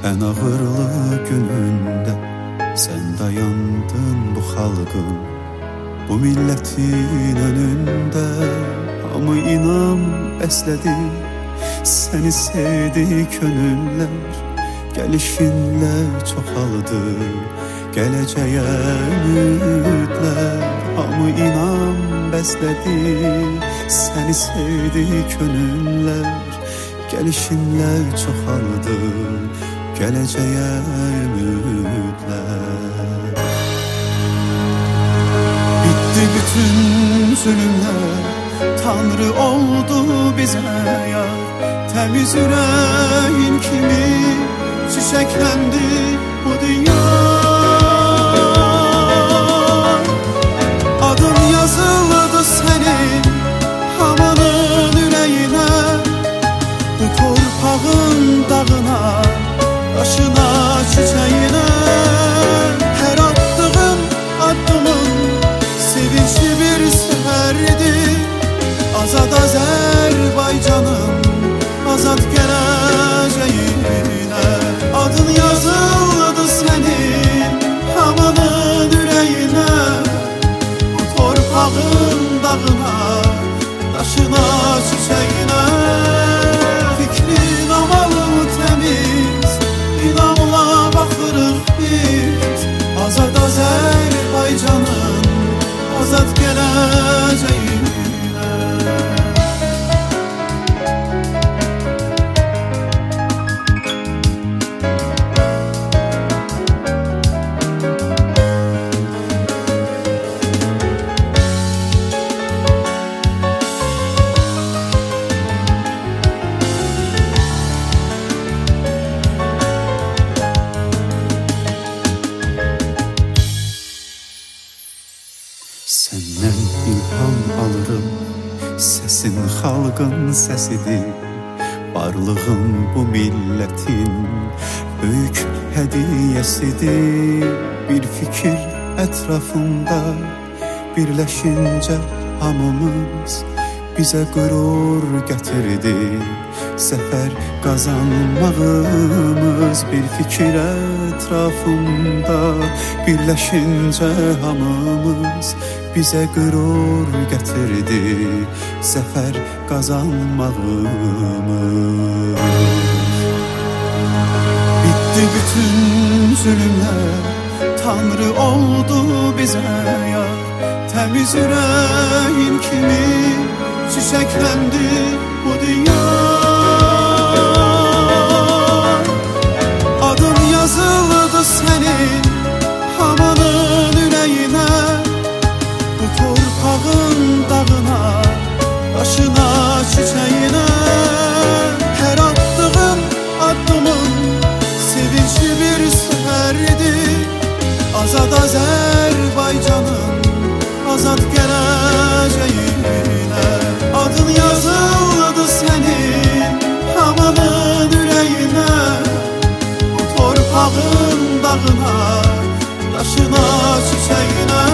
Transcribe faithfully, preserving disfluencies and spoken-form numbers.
En ağırlı gününde sen dayandın bu halkın, bu milletin önünde. Hamı inam besledi, seni sevdi könüller. Gelişinle çoxaldı geleceğe ümidler. Hamı inam besledi, seni sevdi könüller. Gelişinle çoxaldı geleceğe ümidler. Bitti bütün zulümler, Tanrı oldu bize yar. Temiz yüreğin kimi çiçeklendi bu dünya. Adın yazıldı senin hamının yüreğine, bu torpağın dağına, taşına, çiçeğine. Her attığın addımın sevinçli bir seferdi. Azad Azerbaycan'ın azad geleceğine. Adın yazıldı senin hamının yüreğine, bu torpağın dağına, taşına, çiçeğine. Fikrin amalı temiz, inamla bakırıq biz. Azad Azerbaycan'ın azad geleceğine. Senden ilham alırım, sesin xalqın səsidir. Varlığın bu milletin büyük hediyesidir. Bir fikir etrafında birleşince hamımız bize gurur getirdi. Zafer kazanmağımız bir fikir etrafında birleşince hamımız bize gurur getirdi. Zafer kazanmağımız. Bitti bütün zulümler, Tanrı oldu bize yar. Temiz yüreğin kimi çiçeklendi bu dünya. Adın yazıldı senin hamının yüreğine, bu torpağın dağına, taşına, çiçeğine. Her attığın addımın sevinçli bir seferdi. Azad Azerbaycan'ın azad geleceğine. Adın yazıldı senin hamının yüreğine, bu torpağın dağına, taşına, çiçeğine.